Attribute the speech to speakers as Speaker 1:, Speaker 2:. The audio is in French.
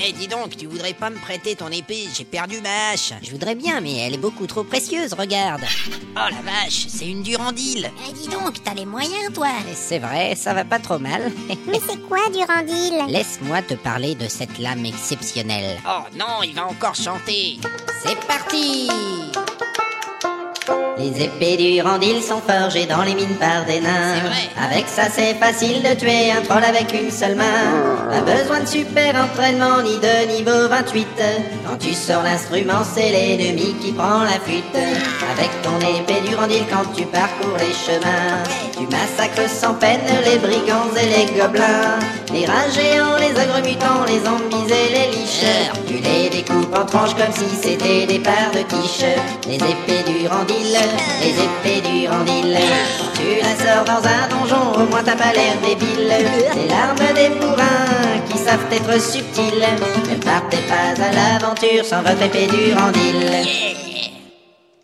Speaker 1: dis donc, tu voudrais pas me prêter ton épée? J'ai perdu ma hache.
Speaker 2: Je voudrais bien, mais elle est beaucoup trop précieuse, regarde.
Speaker 1: Oh la vache, c'est une Durandil.
Speaker 3: Eh, dis donc, t'as les moyens, toi.
Speaker 2: Et c'est vrai, ça va pas trop mal.
Speaker 3: Mais c'est quoi, Durandil?
Speaker 2: Laisse-moi te parler de cette lame exceptionnelle.
Speaker 1: Oh non, il va encore chanter.
Speaker 2: C'est parti! Les épées Durandil sont forgées dans les mines par des nains.
Speaker 1: C'est vrai.
Speaker 2: Avec ça, c'est facile de tuer un troll avec une seule main. Pas besoin de super entraînement ni de niveau 28. Quand tu sors l'instrument, c'est l'ennemi qui prend la fuite. Avec ton épée Durandil, quand tu parcours les chemins, tu massacres sans peine les brigands et les gobelins. Les rats géants, les ogres mutants, les zombies et les liches. Tu les découpes en tranches comme si c'était des parts de quiche. Les épées Durandil, les épées Durandil. Quand tu la sors dans un donjon, au moins t'as pas l'air débile. C'est l'arme des bourrins qui savent être subtiles. Ne partez pas à l'aventure sans votre épée Durandil.